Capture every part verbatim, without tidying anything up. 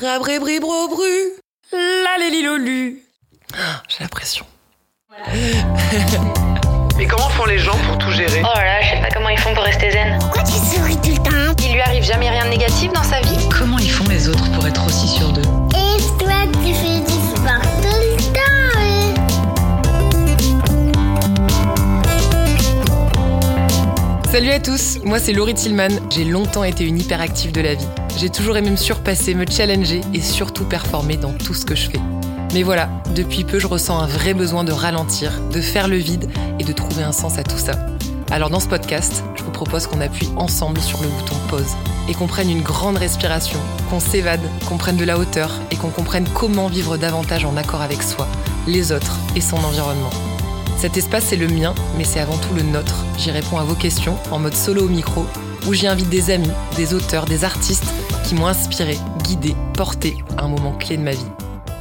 Rabribribro-bru, la lélilolu. J'ai la pression. Mais comment font les gens pour tout gérer ? Oh là là, je sais pas comment ils font pour rester zen. Pourquoi tu souris tout le temps ? Il lui arrive jamais rien de négatif dans sa vie. Comment ils font les autres pour être aussi sûrs d'eux ? Et toi, tu fais du sport tout le temps, oui. Salut à tous, moi c'est Laurie Tillman. J'ai longtemps été une hyperactive de la vie. J'ai toujours aimé me surpasser, me challenger et surtout performer dans tout ce que je fais. Mais voilà, depuis peu, je ressens un vrai besoin de ralentir, de faire le vide et de trouver un sens à tout ça. Alors dans ce podcast, je vous propose qu'on appuie ensemble sur le bouton pause et qu'on prenne une grande respiration, qu'on s'évade, qu'on prenne de la hauteur et qu'on comprenne comment vivre davantage en accord avec soi, les autres et son environnement. Cet espace, c'est le mien, mais c'est avant tout le nôtre. J'y réponds à vos questions en mode solo au micro, où j'y invite des amis, des auteurs, des artistes qui m'ont inspiré, guidé, porté à un moment clé de ma vie.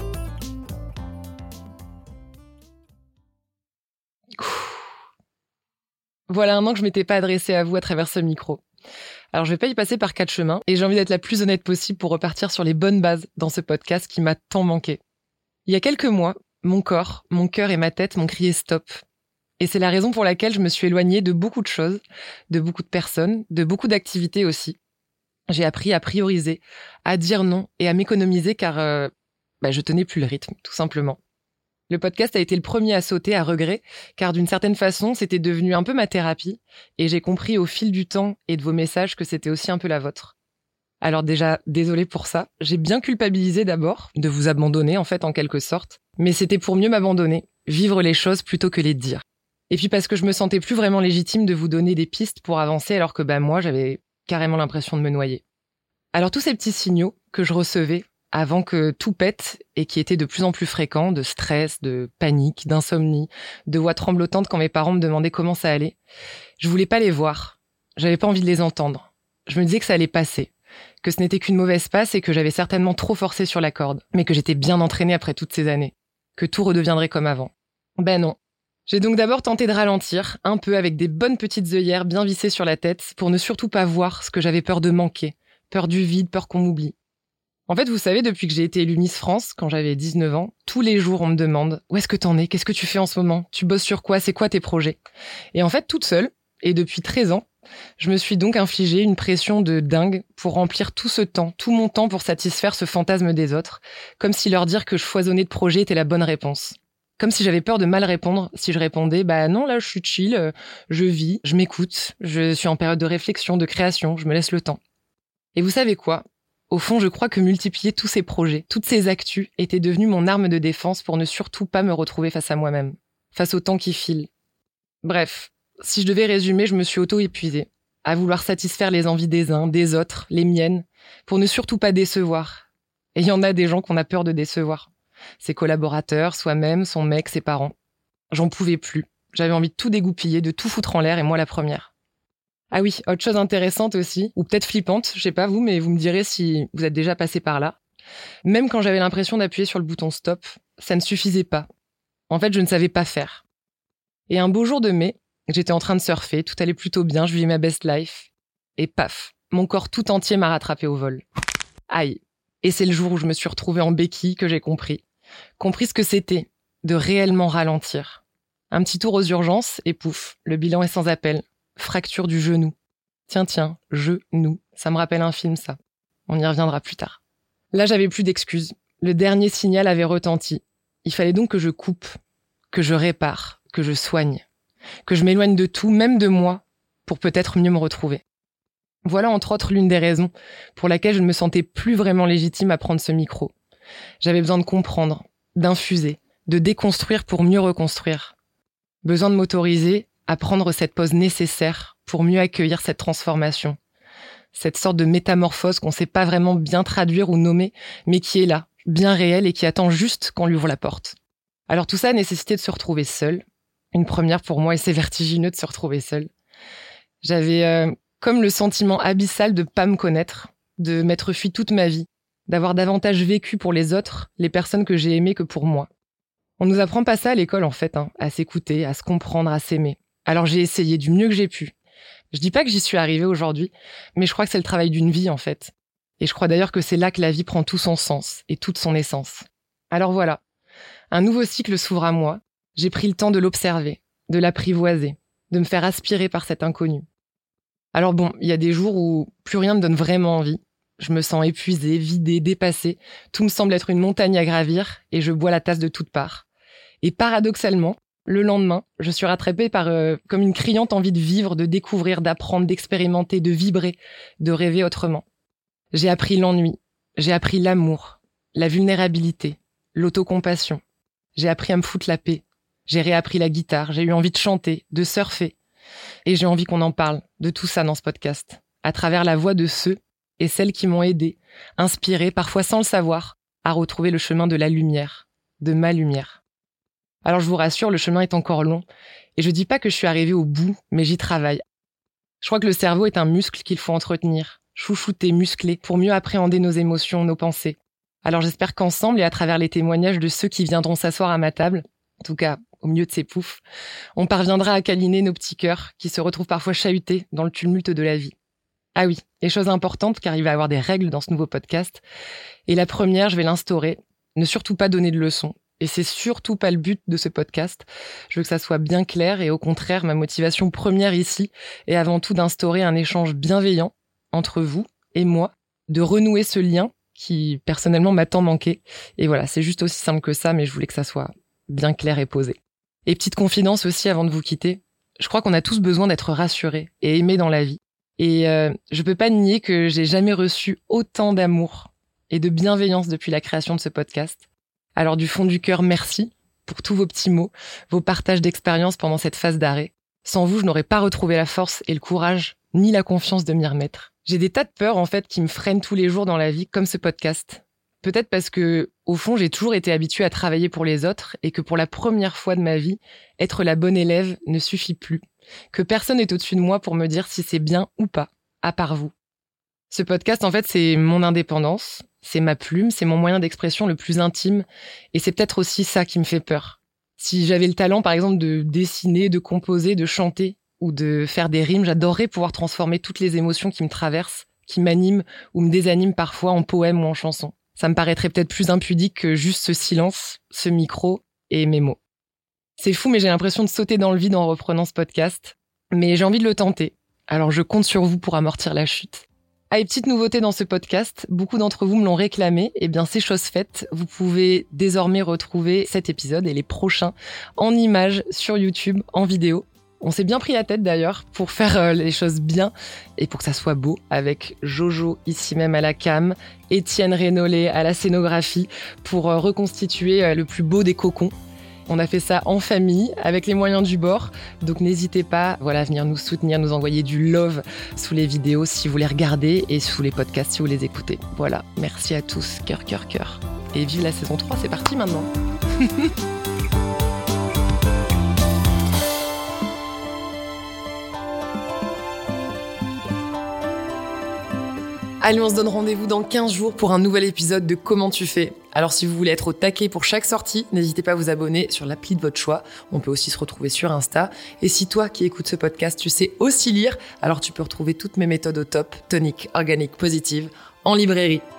Voilà un an que je m'étais pas adressée à vous à travers ce micro. Alors je vais pas y passer par quatre chemins et j'ai envie d'être la plus honnête possible pour repartir sur les bonnes bases dans ce podcast qui m'a tant manqué. Il y a quelques mois, mon corps, mon cœur et ma tête m'ont crié stop. Et c'est la raison pour laquelle je me suis éloignée de beaucoup de choses, de beaucoup de personnes, de beaucoup d'activités aussi. J'ai appris à prioriser, à dire non et à m'économiser car euh, bah, je tenais plus le rythme, tout simplement. Le podcast a été le premier à sauter à regret, car d'une certaine façon, c'était devenu un peu ma thérapie, et j'ai compris au fil du temps et de vos messages que c'était aussi un peu la vôtre. Alors déjà, désolée pour ça, j'ai bien culpabilisé d'abord, de vous abandonner en fait en quelque sorte, mais c'était pour mieux m'abandonner, vivre les choses plutôt que les dire. Et puis parce que je me sentais plus vraiment légitime de vous donner des pistes pour avancer, alors que bah moi, j'avais carrément l'impression de me noyer. Alors tous ces petits signaux que je recevais, avant que tout pète et qui étaient de plus en plus fréquents, de stress, de panique, d'insomnie, de voix tremblotantes quand mes parents me demandaient comment ça allait. Je voulais pas les voir. J'avais pas envie de les entendre. Je me disais que ça allait passer, que ce n'était qu'une mauvaise passe et que j'avais certainement trop forcé sur la corde, mais que j'étais bien entraînée après toutes ces années, que tout redeviendrait comme avant. Ben non. J'ai donc d'abord tenté de ralentir, un peu avec des bonnes petites œillères bien vissées sur la tête, pour ne surtout pas voir ce que j'avais peur de manquer, peur du vide, peur qu'on m'oublie. En fait, vous savez, depuis que j'ai été élue Miss France, quand j'avais dix-neuf ans, tous les jours, on me demande « Où est-ce que t'en es ? Qu'est-ce que tu fais en ce moment ? Tu bosses sur quoi ? C'est quoi tes projets ?» Et en fait, toute seule, et depuis treize ans, je me suis donc infligé une pression de dingue pour remplir tout ce temps, tout mon temps pour satisfaire ce fantasme des autres, comme si leur dire que je foisonnais de projets était la bonne réponse. Comme si j'avais peur de mal répondre si je répondais « Bah non, là, je suis chill, je vis, je m'écoute, je suis en période de réflexion, de création, je me laisse le temps. » Et vous savez quoi ? Au fond, je crois que multiplier tous ces projets, toutes ces actus, était devenu mon arme de défense pour ne surtout pas me retrouver face à moi-même, face au temps qui file. Bref, si je devais résumer, je me suis auto-épuisée, à vouloir satisfaire les envies des uns, des autres, les miennes, pour ne surtout pas décevoir. Et il y en a des gens qu'on a peur de décevoir. Ses collaborateurs, soi-même, son mec, ses parents. J'en pouvais plus. J'avais envie de tout dégoupiller, de tout foutre en l'air, et moi la première. Ah oui, autre chose intéressante aussi, ou peut-être flippante, je sais pas vous, mais vous me direz si vous êtes déjà passé par là. Même quand j'avais l'impression d'appuyer sur le bouton stop, ça ne suffisait pas. En fait, je ne savais pas faire. Et un beau jour de mai, j'étais en train de surfer, tout allait plutôt bien, je vivais ma best life. Et paf, mon corps tout entier m'a rattrapé au vol. Aïe. Et c'est le jour où je me suis retrouvée en béquille que j'ai compris. Compris ce que c'était, de réellement ralentir. Un petit tour aux urgences, et pouf, le bilan est sans appel. Fracture du genou. Tiens, tiens, genou. Ça me rappelle un film, ça. On y reviendra plus tard. Là, j'avais plus d'excuses. Le dernier signal avait retenti. Il fallait donc que je coupe, que je répare, que je soigne, que je m'éloigne de tout, même de moi, pour peut-être mieux me retrouver. Voilà entre autres l'une des raisons pour laquelle je ne me sentais plus vraiment légitime à prendre ce micro. J'avais besoin de comprendre, d'infuser, de déconstruire pour mieux reconstruire. Besoin de m'autoriser à prendre cette pause nécessaire pour mieux accueillir cette transformation. Cette sorte de métamorphose qu'on sait pas vraiment bien traduire ou nommer, mais qui est là, bien réelle et qui attend juste qu'on lui ouvre la porte. Alors tout ça a nécessité de se retrouver seule. Une première pour moi et c'est vertigineux de se retrouver seule. J'avais euh, comme le sentiment abyssal de pas me connaître, de m'être fui toute ma vie, d'avoir davantage vécu pour les autres, les personnes que j'ai aimées que pour moi. On nous apprend pas ça à l'école en fait, hein, à s'écouter, à se comprendre, à s'aimer. Alors j'ai essayé du mieux que j'ai pu. Je dis pas que j'y suis arrivée aujourd'hui, mais je crois que c'est le travail d'une vie en fait. Et je crois d'ailleurs que c'est là que la vie prend tout son sens et toute son essence. Alors voilà, un nouveau cycle s'ouvre à moi. J'ai pris le temps de l'observer, de l'apprivoiser, de me faire aspirer par cet inconnu. Alors bon, il y a des jours où plus rien ne donne vraiment envie. Je me sens épuisée, vidée, dépassée. Tout me semble être une montagne à gravir et je bois la tasse de toutes parts. Et paradoxalement, le lendemain, je suis rattrapée par euh, comme une criante envie de vivre, de découvrir, d'apprendre, d'expérimenter, de vibrer, de rêver autrement. J'ai appris l'ennui, j'ai appris l'amour, la vulnérabilité, l'autocompassion. J'ai appris à me foutre la paix. J'ai réappris la guitare, j'ai eu envie de chanter, de surfer. Et j'ai envie qu'on en parle de tout ça dans ce podcast, à travers la voix de ceux et celles qui m'ont aidé, inspiré, parfois sans le savoir, à retrouver le chemin de la lumière, de ma lumière. Alors je vous rassure, le chemin est encore long, et je dis pas que je suis arrivée au bout, mais j'y travaille. Je crois que le cerveau est un muscle qu'il faut entretenir, chouchouter, muscler, pour mieux appréhender nos émotions, nos pensées. Alors j'espère qu'ensemble, et à travers les témoignages de ceux qui viendront s'asseoir à ma table, en tout cas au milieu de ces poufs, on parviendra à câliner nos petits cœurs qui se retrouvent parfois chahutés dans le tumulte de la vie. Ah oui, et chose importante, car il va y avoir des règles dans ce nouveau podcast. Et la première, je vais l'instaurer, ne surtout pas donner de leçons. Et c'est surtout pas le but de ce podcast. Je veux que ça soit bien clair et au contraire, ma motivation première ici est avant tout d'instaurer un échange bienveillant entre vous et moi, de renouer ce lien qui personnellement m'a tant manqué. Et voilà, c'est juste aussi simple que ça, mais je voulais que ça soit bien clair et posé. Et petite confidence aussi avant de vous quitter, je crois qu'on a tous besoin d'être rassurés et aimés dans la vie. Et euh, je peux pas nier que j'ai jamais reçu autant d'amour et de bienveillance depuis la création de ce podcast. Alors du fond du cœur, merci pour tous vos petits mots, vos partages d'expérience pendant cette phase d'arrêt. Sans vous, je n'aurais pas retrouvé la force et le courage, ni la confiance de m'y remettre. J'ai des tas de peurs en fait qui me freinent tous les jours dans la vie, comme ce podcast. Peut-être parce que, au fond, j'ai toujours été habituée à travailler pour les autres et que pour la première fois de ma vie, être la bonne élève ne suffit plus. Que personne n'est au-dessus de moi pour me dire si c'est bien ou pas, à part vous. Ce podcast, en fait, c'est mon indépendance, c'est ma plume, c'est mon moyen d'expression le plus intime et c'est peut-être aussi ça qui me fait peur. Si j'avais le talent, par exemple, de dessiner, de composer, de chanter ou de faire des rimes, j'adorerais pouvoir transformer toutes les émotions qui me traversent, qui m'animent ou me désaniment parfois en poèmes ou en chansons. Ça me paraîtrait peut-être plus impudique que juste ce silence, ce micro et mes mots. C'est fou, mais j'ai l'impression de sauter dans le vide en reprenant ce podcast. Mais j'ai envie de le tenter. Alors je compte sur vous pour amortir la chute. Ah, et petite nouveauté dans ce podcast, beaucoup d'entre vous me l'ont réclamé. Eh bien, c'est chose faite. Vous pouvez désormais retrouver cet épisode et les prochains en images sur YouTube, en vidéo. On s'est bien pris la tête d'ailleurs pour faire euh, les choses bien et pour que ça soit beau, avec Jojo ici même à la cam, Étienne Rénollet à la scénographie pour euh, reconstituer euh, le plus beau des cocons. On a fait ça en famille, avec les moyens du bord. Donc n'hésitez pas voilà, à venir nous soutenir, nous envoyer du love sous les vidéos si vous les regardez et sous les podcasts si vous les écoutez. Voilà, merci à tous, cœur, cœur, cœur. Et vive la saison trois, c'est parti maintenant. Allez, on se donne rendez-vous dans quinze jours pour un nouvel épisode de Comment tu fais. Alors si vous voulez être au taquet pour chaque sortie, n'hésitez pas à vous abonner sur l'appli de votre choix. On peut aussi se retrouver sur Insta. Et si toi qui écoutes ce podcast, tu sais aussi lire, alors tu peux retrouver toutes mes méthodes au top, tonique, organique, positive, en librairie.